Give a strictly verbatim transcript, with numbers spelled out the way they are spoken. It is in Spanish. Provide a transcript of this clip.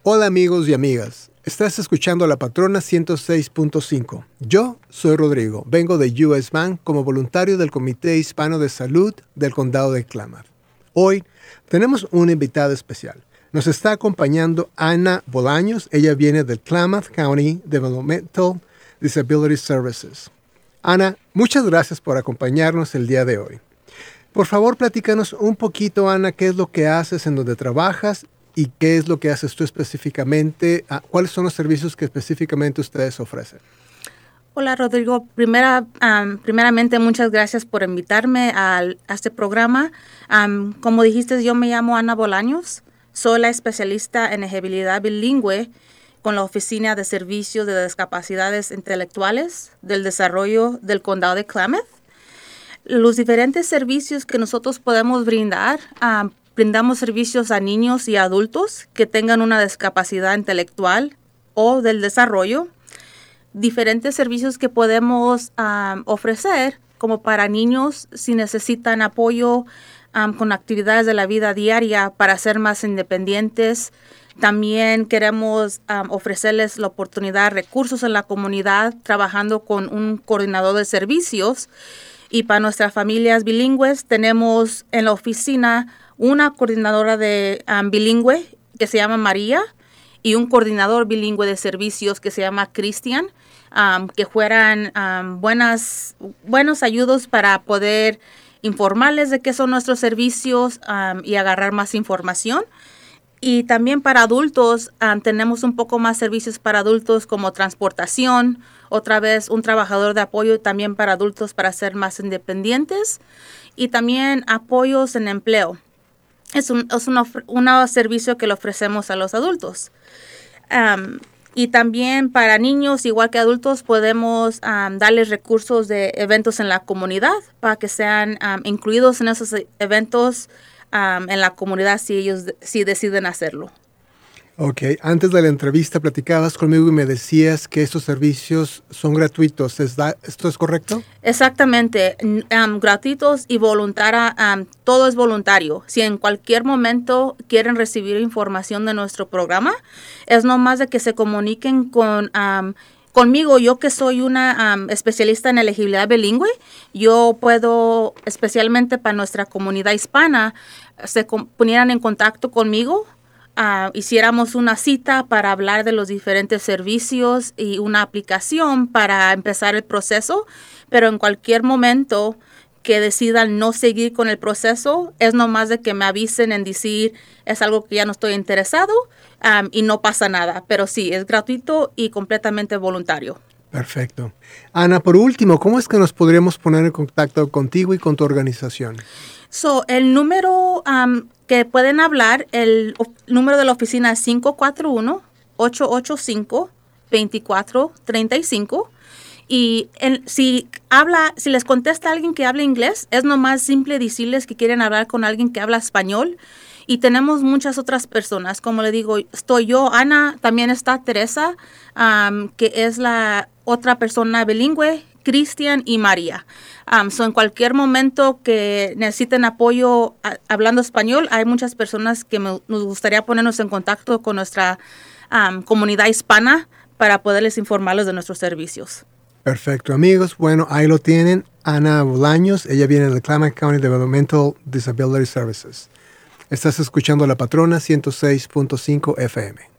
Hola amigos y amigas, estás escuchando a La Patrona ciento seis punto cinco. Yo soy Rodrigo, vengo de U S Bank como voluntario del Comité Hispano de Salud del Condado de Klamath. Hoy tenemos una invitada especial. Nos está acompañando Ana Bolaños, ella viene del Klamath County Developmental Disability Services. Ana, muchas gracias por acompañarnos el día de hoy. Por favor, platícanos un poquito, Ana, qué es lo que haces, en dónde trabajas y qué es lo que haces tú específicamente. ¿Cuáles son los servicios que específicamente ustedes ofrecen? Hola, Rodrigo. Primera, um, primeramente, muchas gracias por invitarme a, a este programa. Um, como dijiste, yo me llamo Ana Bolaños. Soy la especialista en elegibilidad bilingüe con la Oficina de Servicios de Discapacidades Intelectuales del Desarrollo del Condado de Klamath. Los diferentes servicios que nosotros podemos brindar, um, brindamos servicios a niños y adultos que tengan una discapacidad intelectual o del desarrollo. Diferentes servicios que podemos um, ofrecer, como para niños si necesitan apoyo um, con actividades de la vida diaria para ser más independientes. También queremos um, ofrecerles la oportunidad, recursos en la comunidad, trabajando con un coordinador de servicios. Y para nuestras familias bilingües tenemos en la oficina una coordinadora de um, bilingüe que se llama María y un coordinador bilingüe de servicios que se llama Cristian, um, que fueran um, buenas, buenos ayudos para poder informarles de qué son nuestros servicios um, y agarrar más información. Y también para adultos um, tenemos un poco más servicios para adultos como transportación, otra vez un trabajador de apoyo también para adultos para ser más independientes y también apoyos en empleo. Es un, es un, un servicio que le ofrecemos a los adultos. Um, y también para niños, igual que adultos, podemos um, darles recursos de eventos en la comunidad para que sean um, incluidos en esos eventos um, en la comunidad si ellos si deciden hacerlo. Ok, antes de la entrevista platicabas conmigo y me decías que estos servicios son gratuitos. ¿Es da, ¿Esto es correcto? Exactamente, um, gratuitos y voluntaria, um, todo es voluntario. Si en cualquier momento quieren recibir información de nuestro programa, es nomás de que se comuniquen con um, conmigo. Yo que soy una um, especialista en elegibilidad bilingüe, yo puedo, especialmente para nuestra comunidad hispana, se ponieran en contacto conmigo. Uh, hiciéramos una cita para hablar de los diferentes servicios y una aplicación para empezar el proceso, pero en cualquier momento que decidan no seguir con el proceso, es nomás de que me avisen en decir es algo que ya no estoy interesado um, y no pasa nada, pero sí, es gratuito y completamente voluntario. Perfecto. Ana, por último, ¿cómo es que nos podríamos poner en contacto contigo y con tu organización? So, el número um, que pueden hablar, el o, número de la oficina es cinco cuatro uno, ocho ocho cinco, dos cuatro tres cinco. Y el, si habla, si les contesta alguien que habla inglés, es nomás simple decirles que quieren hablar con alguien que habla español. Y tenemos muchas otras personas, como le digo, estoy yo, Ana, también está Teresa, um, que es la otra persona bilingüe, Cristian y María. Um, so en cualquier momento que necesiten apoyo a, hablando español, hay muchas personas que me, nos gustaría ponernos en contacto con nuestra um, comunidad hispana para poderles informarles de nuestros servicios. Perfecto, amigos. Bueno, ahí lo tienen. Ana Bolaños, ella viene del Klamath County Developmental Disability Services. Estás escuchando La Patrona ciento seis punto cinco F M.